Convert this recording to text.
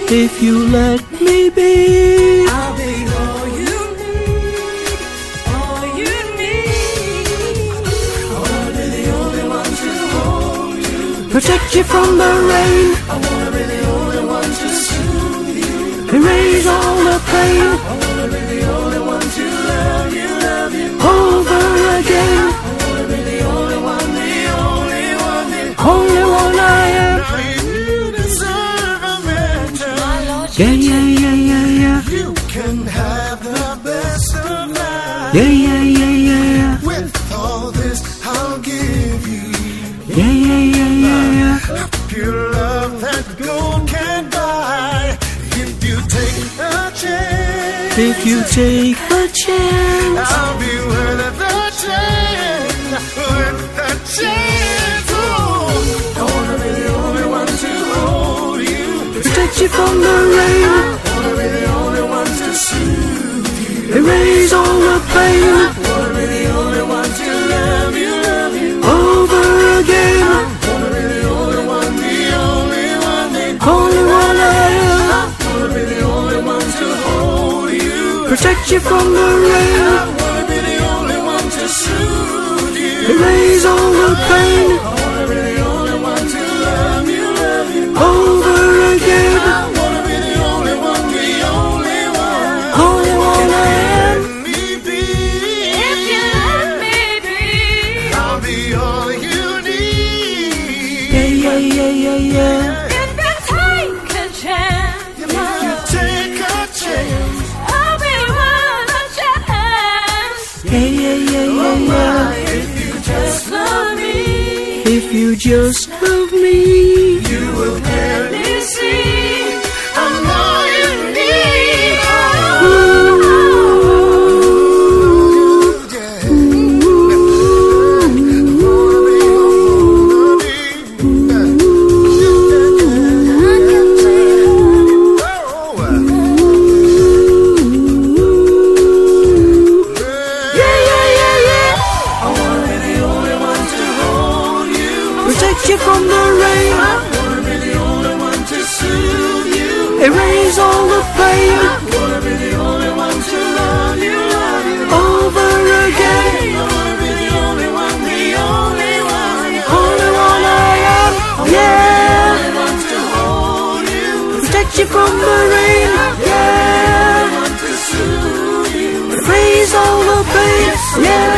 If you let me be, I'll be all you need, all you need. I wanna be the only one to hold you, protect you from the rain, I wanna be the only one to soothe you, erase all the pain, I wanna be the only one to love you over again. I wanna be the only one, the only one, the Only one I am. you deserve a mentor. Yeah, yeah, yeah, yeah, yeah. You can have the best of life. Yeah, yeah, yeah, yeah, yeah. With all this, I'll give you Yeah, yeah, yeah, yeah, yeah. pure love that gold can't buy. If you take a chance, If you take a chance, I'll be worth the chance, worth the chance. Oh, I wanna be the only one to hold you, protect you from the rain, I wanna be the only one to soothe you, erase all the pain, I wanna be the only one to love you over again. I wanna be the only one, the only one, the Only one I am. I wanna be the only one to hold you, Protect you from the rain, I wanna be the only one to soothe you, erase all the pain, I wanna be the only one to love you over again. I wanna be the only one, the only one. Only one I am. Let me be. If you let me be, I'll be all you need. Yeah, yeah, yeah, yeah, yeah. if you take a chance, If you take a chance, I'll be worth a chance. Yeah, yeah, yeah, yeah, yeah. if you just love me, If you just love me, you will barely You see, I'm all you need. protect you from the rain, erase all the pain, over again. Only one I am. Yeah. Protect you from the rain. Yeah. Erase all the pain. Yeah.